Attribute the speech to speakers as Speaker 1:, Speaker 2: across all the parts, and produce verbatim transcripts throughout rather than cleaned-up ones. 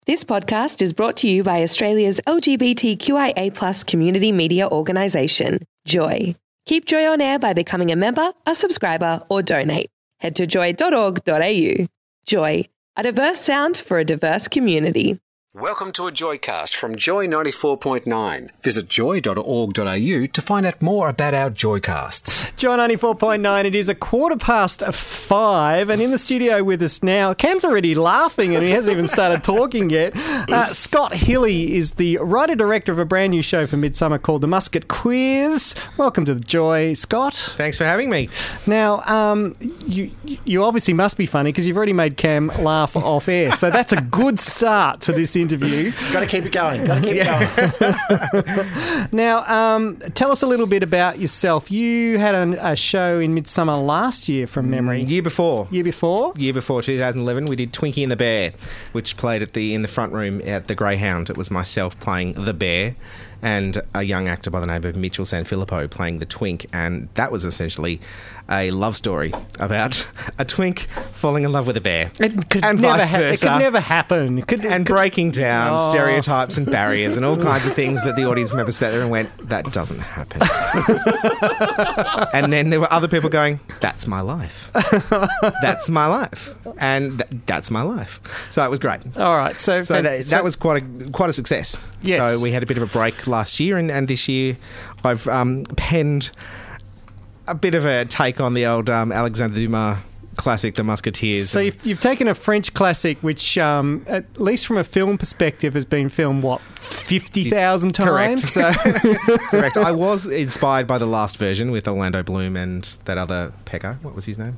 Speaker 1: This podcast is brought to you by Australia's L G B T Q I A plus community media organisation, Joy. Keep Joy on air by becoming a member, a subscriber, or donate. Head to joy dot org dot a u. Joy, a diverse sound for a diverse community.
Speaker 2: Welcome to a Joycast from Joy ninety-four point nine. Visit joy dot org dot a u to find out more about our Joycasts.
Speaker 3: Joy ninety-four point nine, it is a quarter past five, and in the studio with us now, Cam's already laughing and he hasn't even started talking yet. Uh, Scott Hilly is the writer-director of a brand new show for Midsummer called The Musket Quiz. Welcome to the Joy, Scott.
Speaker 4: Thanks for having me.
Speaker 3: Now, um, you you obviously must be funny because you've already made Cam laugh off air, so that's a good start to this interview.
Speaker 5: Got to keep it going. Got to keep it
Speaker 3: going. Now, um, tell us a little bit about yourself. You had an, a show in Midsummer last year, from memory.
Speaker 4: Year before.
Speaker 3: Year before.
Speaker 4: Year before, two thousand eleven. We did Twinkie and the Bear, which played at the in the front room at the Greyhound. It was myself playing the Bear, and a young actor by the name of Mitchell Sanfilippo playing the Twink, and that was essentially a love story about a twink falling in love with a bear.
Speaker 3: It could
Speaker 4: and
Speaker 3: never
Speaker 4: vice
Speaker 3: ha-
Speaker 4: versa.
Speaker 3: It could never happen. It could,
Speaker 4: and
Speaker 3: could,
Speaker 4: breaking down
Speaker 3: oh.
Speaker 4: stereotypes and barriers and all kinds of things that the audience members sat there and went, that doesn't happen. And then there were other people going, that's my life. That's my life. And th- that's my life. So it was great.
Speaker 3: All right. So,
Speaker 4: so
Speaker 3: fan-
Speaker 4: that,
Speaker 3: so
Speaker 4: that was quite a quite a success.
Speaker 3: Yes.
Speaker 4: So we had a bit of a break last year, and, and this year I've um, penned a bit of a take on the old um, Alexandre Dumas classic, The Musketeers.
Speaker 3: So you've, you've taken a French classic, which, um, at least from a film perspective, has been filmed, what, fifty thousand times?
Speaker 4: Correct.
Speaker 3: So.
Speaker 4: Correct. I was inspired by the last version with Orlando Bloom and that other pecker. What was his name?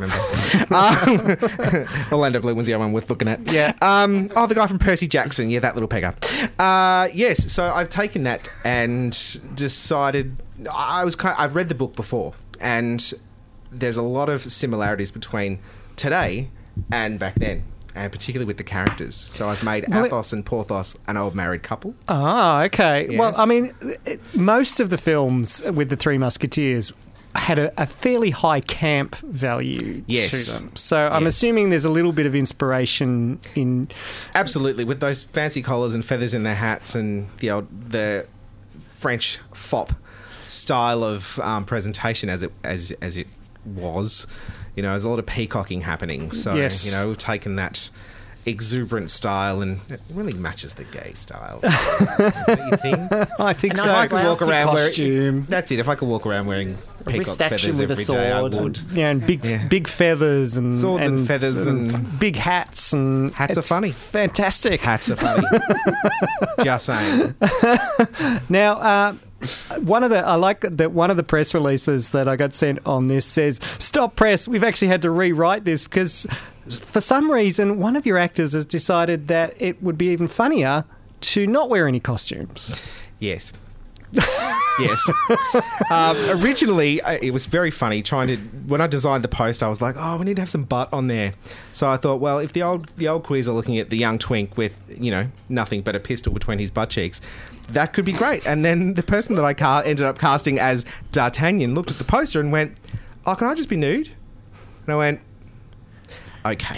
Speaker 4: I can't remember. um, Orlando Bloom was the other one worth looking at.
Speaker 3: Yeah.
Speaker 4: Um, oh, the guy from Percy Jackson. Yeah, that little pecker. Uh, yes, so I've taken that and decided... I was kind of, I've read the book before, and there's a lot of similarities between today and back then, and particularly with the characters. So I've made
Speaker 3: well,
Speaker 4: Athos and Porthos an old married couple.
Speaker 3: Ah, okay.
Speaker 4: Yes.
Speaker 3: Well, I mean, it, most of the films with the Three Musketeers had a, a fairly high camp value
Speaker 4: yes.
Speaker 3: to them. So I'm
Speaker 4: yes.
Speaker 3: assuming there's a little bit of inspiration in...
Speaker 4: Absolutely, with those fancy collars and feathers in their hats and the old the French fop style of um, presentation as it as as it was. You know, there's a lot of peacocking happening. So,
Speaker 3: yes.
Speaker 4: you know, we've taken that exuberant style and it really matches the gay style. Don't you think?
Speaker 3: I think
Speaker 5: And
Speaker 3: so.
Speaker 5: I
Speaker 4: I could walk around
Speaker 5: costume.
Speaker 4: wearing... That's it. If I could walk around wearing peacock
Speaker 5: wrist action
Speaker 4: feathers
Speaker 5: with a
Speaker 4: every day, I
Speaker 5: sword.
Speaker 4: would.
Speaker 3: Yeah, and big
Speaker 4: Yeah.
Speaker 3: big feathers and...
Speaker 4: Swords and feathers and-
Speaker 3: big hats and...
Speaker 4: Hats are
Speaker 3: it's
Speaker 4: funny.
Speaker 3: Fantastic.
Speaker 4: Hats are funny. Just saying.
Speaker 3: Now, uh, one of the I like that one of the press releases that I got sent on this says, "Stop press. We've actually had to rewrite this because for some reason one of your actors has decided that it would be even funnier to not wear any costumes."
Speaker 4: Yes. Yes. Um, originally, I- it was very funny trying to... When I designed the post, I was like, oh, we need to have some butt on there. So I thought, well, if the old the old quiz are looking at the young twink with, you know, nothing but a pistol between his butt cheeks, that could be great. And then the person that I ca- ended up casting as D'Artagnan looked at the poster and went, oh, can I just be nude? And I went, okay.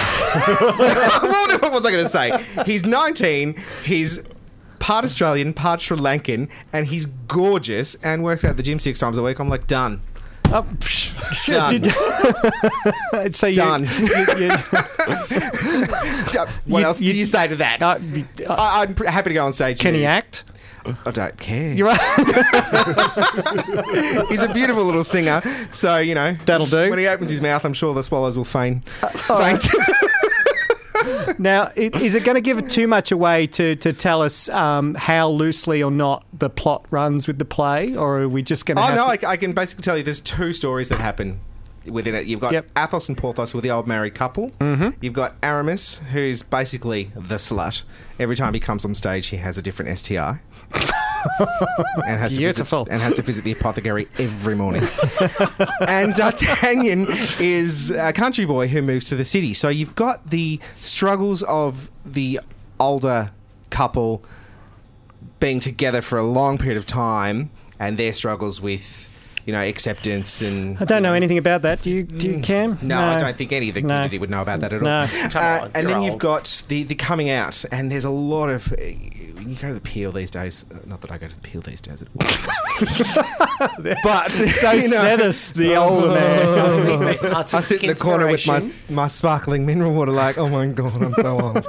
Speaker 4: What was I going to say? He's nineteen, he's... part Australian, part Sri Lankan, and he's gorgeous and works out at the gym six times a week. I'm like, done.
Speaker 3: Oh, psh,
Speaker 4: Done.
Speaker 3: Did, so you,
Speaker 4: Done.
Speaker 3: You, you,
Speaker 4: what
Speaker 3: You-
Speaker 4: else
Speaker 3: you-
Speaker 4: do you say to that?
Speaker 3: uh, uh,
Speaker 4: I, I'm pr- happy to go on stage.
Speaker 3: can he
Speaker 4: nude.
Speaker 3: act?
Speaker 4: I don't care.
Speaker 3: You're right.
Speaker 4: He's a beautiful little singer, so, you know.
Speaker 3: That'll do.
Speaker 4: When he opens his mouth, I'm sure the swallows will faint. faint.
Speaker 3: Now, i- is it going to give it too much away to, to tell us um, how loosely or not the plot runs with the play, or are we just going to
Speaker 4: Oh,
Speaker 3: have
Speaker 4: no,
Speaker 3: to...
Speaker 4: I, I can basically tell you there's two stories that happen within it. You've got
Speaker 3: Yep.
Speaker 4: Athos and Porthos with the old married couple. Mm-hmm. You've got Aramis, who's basically the slut. Every time he comes on stage, he has a different S T I. and has
Speaker 3: Beautiful.
Speaker 4: To visit, and has to visit the apothecary every morning. And D'Artagnan is a country boy who moves to the city. So you've got the struggles of the older couple being together for a long period of time and their struggles with you know, acceptance and...
Speaker 3: I don't know anything about that. Do you, do you Cam?
Speaker 4: No, I don't think any of the community
Speaker 3: No.
Speaker 4: would know about that at
Speaker 3: No.
Speaker 4: all.
Speaker 5: Come
Speaker 4: Uh,
Speaker 5: on,
Speaker 4: and
Speaker 5: you're
Speaker 4: then you've
Speaker 5: old.
Speaker 4: got the, the coming out, and there's a lot of... Uh, you go to the Peel these days. uh, Not that I go to the Peel these days at all. But...
Speaker 3: So
Speaker 4: you know,
Speaker 3: said us, the older man.
Speaker 4: I sit in the corner with my, my sparkling mineral water like, oh my God, I'm so old.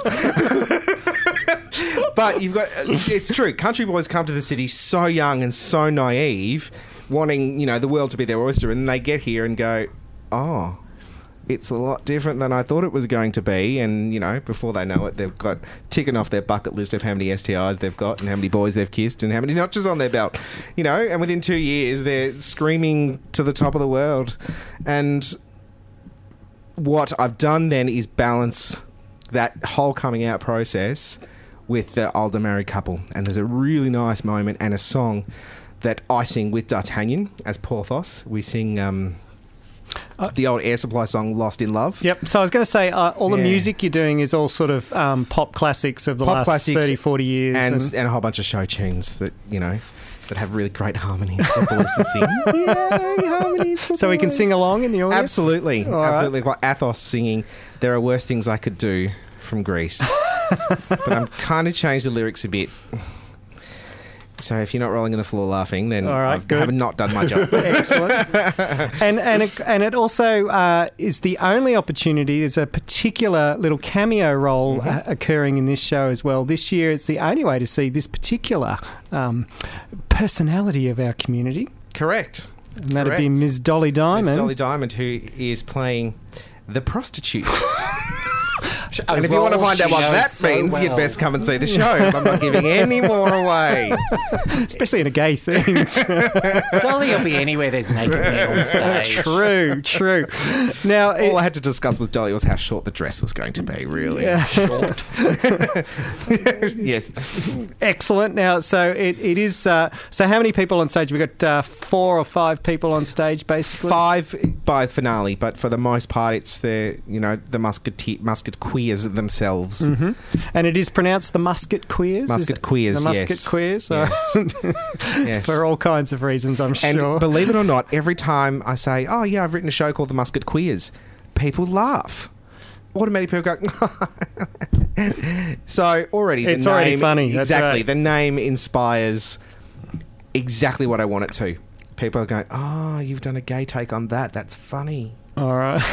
Speaker 4: But you've got... It's true. Country boys come to the city so young and so naive, wanting, you know, the world to be their oyster, and they get here and go, oh... It's a lot different than I thought it was going to be. And, you know, before they know it, they've got ticking off their bucket list of how many S T Is they've got and how many boys they've kissed and how many notches on their belt. You know, and within two years, they're screaming to the top of the world. And what I've done then is balance that whole coming out process with the older married couple. And there's a really nice moment and a song that I sing with D'Artagnan as Porthos. We sing... Um, the old Air Supply song "Lost in Love."
Speaker 3: Yep. So I was going to say, uh, all the
Speaker 4: Yeah.
Speaker 3: music you're doing is all sort of um, pop classics of the
Speaker 4: Pop
Speaker 3: last
Speaker 4: classics
Speaker 3: thirty, forty years.
Speaker 4: and,
Speaker 3: and-
Speaker 4: and a whole bunch of show tunes that, you know, that have really great harmonies for boys to sing. Yay, harmonies for
Speaker 3: so we can
Speaker 4: boys.
Speaker 3: sing along in the audience?
Speaker 4: Absolutely,
Speaker 3: All right.
Speaker 4: absolutely. Like Athos singing "There Are Worse Things I Could Do" from Greece, but I'm kind of changed the lyrics a bit. So if you're not rolling on the floor laughing, then
Speaker 3: All right,
Speaker 4: I
Speaker 3: good.
Speaker 4: have not done my job.
Speaker 3: Excellent. and and it, and it also uh, is the only opportunity. There's a particular little cameo role
Speaker 4: Mm-hmm.
Speaker 3: uh, occurring in this show as well. This year, it's the only way to see this particular um, personality of our community,
Speaker 4: Correct.
Speaker 3: and that'd be
Speaker 4: Correct.
Speaker 3: Miss Dolly Diamond.
Speaker 4: Miss Dolly Diamond, who is playing the prostitute.
Speaker 5: A
Speaker 4: And if you want to
Speaker 5: role
Speaker 4: find out
Speaker 5: she
Speaker 4: what
Speaker 5: knows
Speaker 4: that
Speaker 5: so
Speaker 4: means,
Speaker 5: well.
Speaker 4: you'd best come and see the show. I'm not giving any more away.
Speaker 3: Especially in a gay theme.
Speaker 5: Dolly will be anywhere there's naked men on stage.
Speaker 3: True, true. Now, it,
Speaker 4: All I had to discuss with Dolly was how short the dress was going to be, really.
Speaker 3: Yeah.
Speaker 5: Short.
Speaker 4: Yes.
Speaker 3: excellent. Now, so it, it is. Uh, so, how many people on stage? We've got uh, four or five people on stage, basically.
Speaker 4: Five by finale, but for the most part, it's the, you know, the musketeer, musketeers themselves.
Speaker 3: Mm-hmm. And it is pronounced the Musket Queers.
Speaker 4: Musket
Speaker 3: is it?
Speaker 4: Queers,
Speaker 3: The Musket
Speaker 4: yes.
Speaker 3: Queers.
Speaker 4: Yes.
Speaker 3: all right.
Speaker 4: Yes.
Speaker 3: For all kinds of reasons, I'm
Speaker 4: And
Speaker 3: sure.
Speaker 4: believe it or not, every time I say, oh, yeah, I've written a show called The Musket Queers, people laugh. Automatically people go... So already the
Speaker 3: It's
Speaker 4: name...
Speaker 3: already funny, that's
Speaker 4: Exactly.
Speaker 3: right.
Speaker 4: The name inspires exactly what I want it to. People are going, oh, you've done a gay take on that. That's funny.
Speaker 3: All right.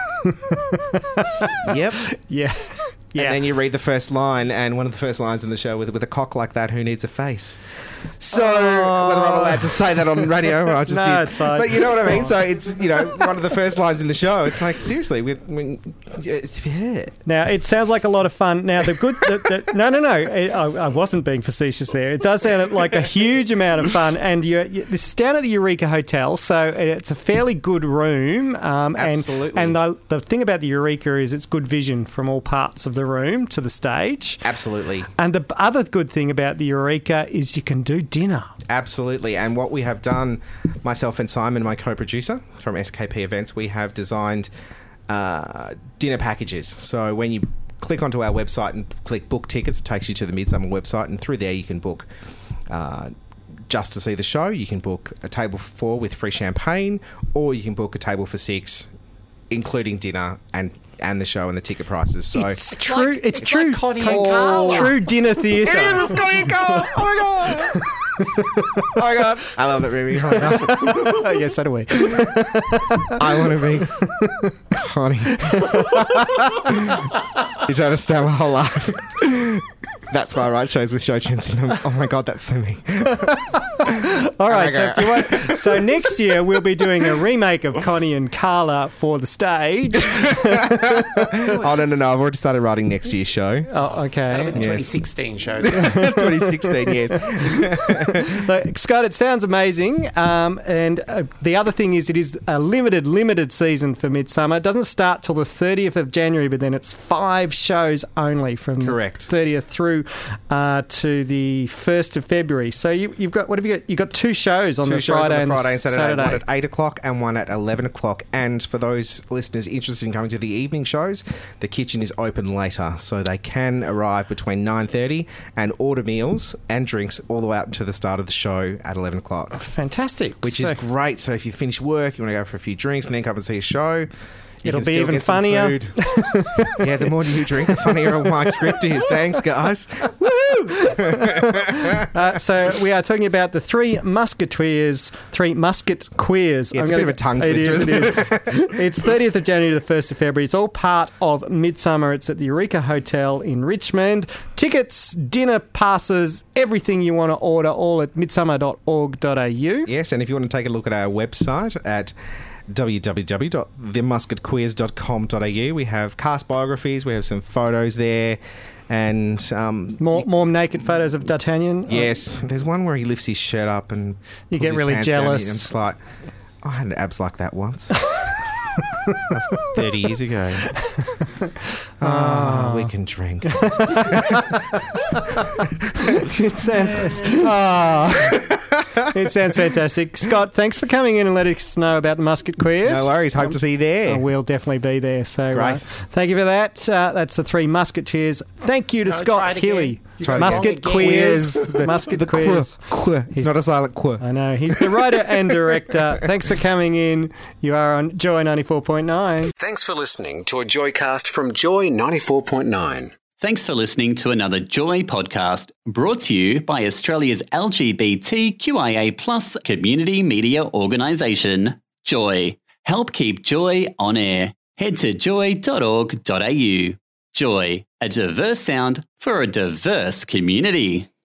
Speaker 4: Yep.
Speaker 3: yeah. Yeah.
Speaker 4: And then you read the first line, and one of the first lines in the show with with a cock like that, who needs a face? So
Speaker 3: Oh.
Speaker 4: whether I'm allowed to say that on radio, or I just
Speaker 3: No,
Speaker 4: did.
Speaker 3: it's fine.
Speaker 4: But you know what I mean. So it's, you know, one of the first lines in the show. It's like, seriously, with when it's yeah.
Speaker 3: Now, it sounds like a lot of fun. Now, the good... The, the, no, no, no. It, I, I wasn't being facetious there. It does sound like a huge amount of fun. And you, you, this is down at the Eureka Hotel, so it's a fairly good room. Um,
Speaker 4: Absolutely.
Speaker 3: And, and the, the thing about the Eureka is it's good vision from all parts of the room to the stage.
Speaker 4: Absolutely.
Speaker 3: And the other good thing about the Eureka is you can do dinner.
Speaker 4: Absolutely. And what we have done, myself and Simon, my co-producer from S K P Events, we have designed uh, dinner packages. So when you click onto our website and click book tickets, it takes you to the Midsummer website, and through there you can book uh, just to see the show. You can book a table for four with free champagne, or you can book a table for six, including dinner and and the show and the ticket prices. So
Speaker 3: It's true.
Speaker 5: like-
Speaker 3: it's
Speaker 5: it's
Speaker 3: true.
Speaker 5: like Connie and Carla.
Speaker 3: True dinner theatre.
Speaker 4: It is Scotty and Cole. Oh my god! Oh my god! I love that movie. Oh my God.
Speaker 3: Yes, so do we.
Speaker 4: I want to be Connie. You don't understand my whole life. That's why I write shows with show tunes in them. Oh my god, that's so me.
Speaker 3: All right, so,
Speaker 4: Okay.
Speaker 3: if you want, so next year we'll be doing a remake of Connie and Carla for the stage.
Speaker 4: Oh no, no, no! I've already started writing next year's show.
Speaker 3: Oh,
Speaker 5: That'll be
Speaker 3: okay.
Speaker 5: the
Speaker 4: Yes.
Speaker 5: twenty sixteen show.
Speaker 4: twenty sixteen, yes.
Speaker 3: Look, Scott, it sounds amazing. Um, and uh, the other thing is, it is a limited, limited season for Midsummer. It doesn't start till the thirtieth of January, but then it's five shows only from
Speaker 4: Correct.
Speaker 3: the thirtieth through uh, to the first of February. So you, you've got, what have you got you got two shows on
Speaker 4: Two
Speaker 3: the
Speaker 4: shows
Speaker 3: Friday,
Speaker 4: on the Friday
Speaker 3: and
Speaker 4: and Saturday,
Speaker 3: Saturday.
Speaker 4: one at eight o'clock and one at eleven o'clock. And for those listeners interested in coming to the evening shows, the kitchen is open later, so they can arrive between nine thirty and order meals and drinks all the way up to the start of the show at eleven o'clock.
Speaker 3: Fantastic.
Speaker 4: Which
Speaker 3: So-
Speaker 4: is great. So if you finish work, you want to go for a few drinks and then come and see a show, you
Speaker 3: It'll
Speaker 4: can
Speaker 3: be
Speaker 4: still
Speaker 3: even
Speaker 4: get some
Speaker 3: funnier.
Speaker 4: food. Yeah, the more you drink, the funnier my script is. Thanks, guys.
Speaker 3: Uh, so we are talking about the Three Musketeers, Three Musket Queers.
Speaker 4: Yeah, it's
Speaker 3: I'm
Speaker 4: a bit
Speaker 3: gonna-
Speaker 4: of a tongue
Speaker 3: It
Speaker 4: twister,
Speaker 3: is,
Speaker 4: isn't
Speaker 3: it is. It's thirtieth of January to the first of February. It's all part of Midsummer. It's at the Eureka Hotel in Richmond. Tickets, dinner passes, everything you want to order, all at midsummer dot org dot a u.
Speaker 4: Yes, and if you want to take a look at our website at w w w dot the musket queers dot com dot a u, we have cast biographies, we have some photos there, and um,
Speaker 3: More, more naked photos of D'Artagnan.
Speaker 4: yes, there's one where he lifts his shirt up and
Speaker 3: You
Speaker 4: pulls
Speaker 3: get
Speaker 4: his
Speaker 3: really
Speaker 4: pants down, and
Speaker 3: jealous.
Speaker 4: I'm just like, I had abs like that once. That's thirty years ago. Ah, we can drink.
Speaker 3: It sounds Ah. It sounds fantastic. Scott, thanks for coming in and letting us know about the Musket Queers.
Speaker 4: No worries. Hope to see you there.
Speaker 3: Oh, we'll definitely be there. So,
Speaker 4: Great.
Speaker 3: uh, thank you for that. Uh, that's the Three Musketeers. Thank you to
Speaker 5: No, try
Speaker 3: Scott
Speaker 5: it again.
Speaker 3: Healy.
Speaker 5: You got it
Speaker 3: Musket
Speaker 5: wrong
Speaker 3: Queers.
Speaker 4: The-
Speaker 3: Musket
Speaker 4: the
Speaker 3: Queers.
Speaker 4: qu- qu- It's not a silent qu.
Speaker 3: I know. He's the writer and director. Thanks for coming in. You are on Joy ninety-four point nine.
Speaker 2: Thanks for listening to a Joycast from Joy ninety-four point nine.
Speaker 6: Thanks for listening to another Joy podcast brought to you by Australia's L G B T Q I A plus community media organisation, Joy. Help keep Joy on air. Head to joy dot org dot a u. Joy, a diverse sound for a diverse community.